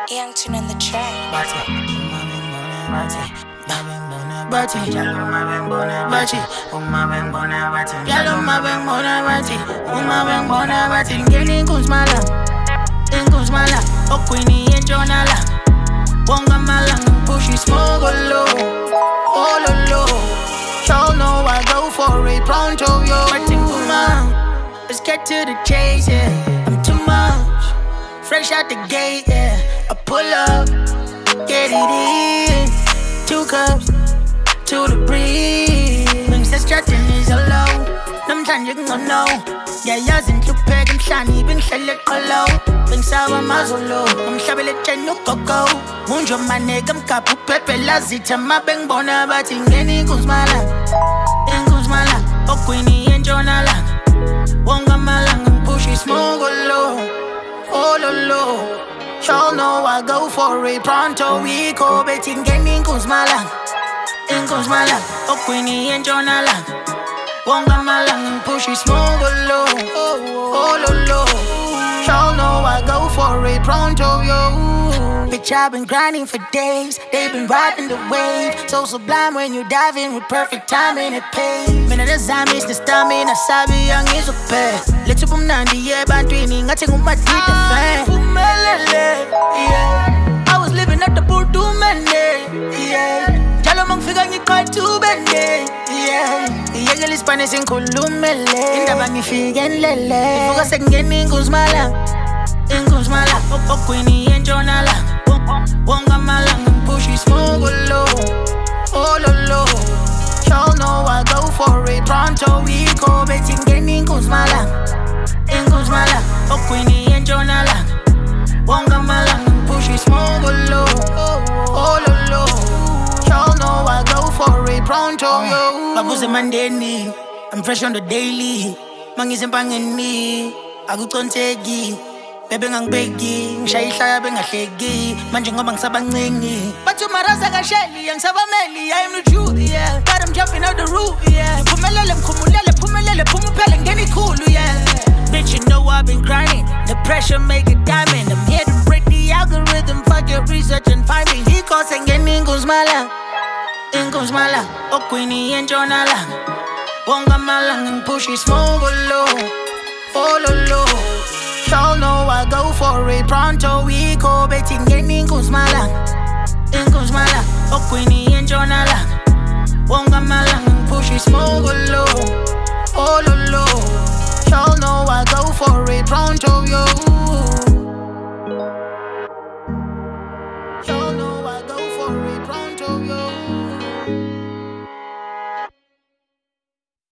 Young tune on the track. Ngeni inkunzimala, inkunzimala, okwini entshonala. Wonga malang, push it smoke low, all low. Y'all know I go for it, pronto yo. Let's get to the chase, yeah. I'm too much, fresh out the gate, yeah. I pull up, get it in. 2 cups to the breeze. When the stretching is a low, namhlanje kungono. Yayazi ngihlupheka emhlanje bengihlele qolo. Bengisaba amazolo, umhlabele tsheni ugogo. Munjo maneka mgabha uphephela zitha mabengibona bathi ngeni inkunzimala. Inkunzimala, okwini entshonalanga. Wonga malanga push it smoke low, all low. Y'all know I go for it, pronto we go. Betting ngeni inkunzimala, inkunzimala, okwini entshonalanga. Wonga malanga push it smoke low, all low. Y'all know I go for it, pronto yo. Bitch, I've been grinding for days. They've been riding the wave. So sublime when you dive in with perfect timing, it pays. Mina nezami is the stamina, sabi yang is a pair. Let's bumnandi yeah, bantwini ngathi ngumadida fan. Umelele, yeah. I was living at the Budu Mende, yeah. Jalo mangifika ngiqathu bende, yeah. Iyeke lispane sinkhulumele, indaba ngifike enlele. Ivuka sekungena inkunzimala, inkunzimala, okwini entshonalanga. Wonga malanga push it smoke low, all low. Y'all know I go for it, pronto we go. Betting ngeni inkunzimala, inkunzimala, okwini entshonalanga. Wonga malanga push it smoke low, all low. Y'all know I go for it, pronto yo. Babuze mandeni, I'm fresh on the daily. Mangise mpangeni, akuconteki. Bebe ngangibeki, ngishaya ihlaya bengahleki. Manje ngoba ngisabancingi. Bathi umaraza kasheli, angisabameli. I am the truth, yeah. But I'm jumping out the roof, yeah. Phumelele, mkhumulele, phumelele, phumuphele, ngeni khulu, yeah. Bitch, you know I've been grinding. The pressure make it diamond. I'm here to break the algorithm. Fuck your research and find me. He calls ngeni inkunzimala, inkunzimala, okwini entshonalanga. Wonga malanga push it smoke low, all low. Y'all know I go for it, pronto we go. Betting ngeni inkunzimala, inkunzimala, okwini entshonalanga. Wonga malanga push it smoke low, all low. Y'all know I go for it, pronto yo.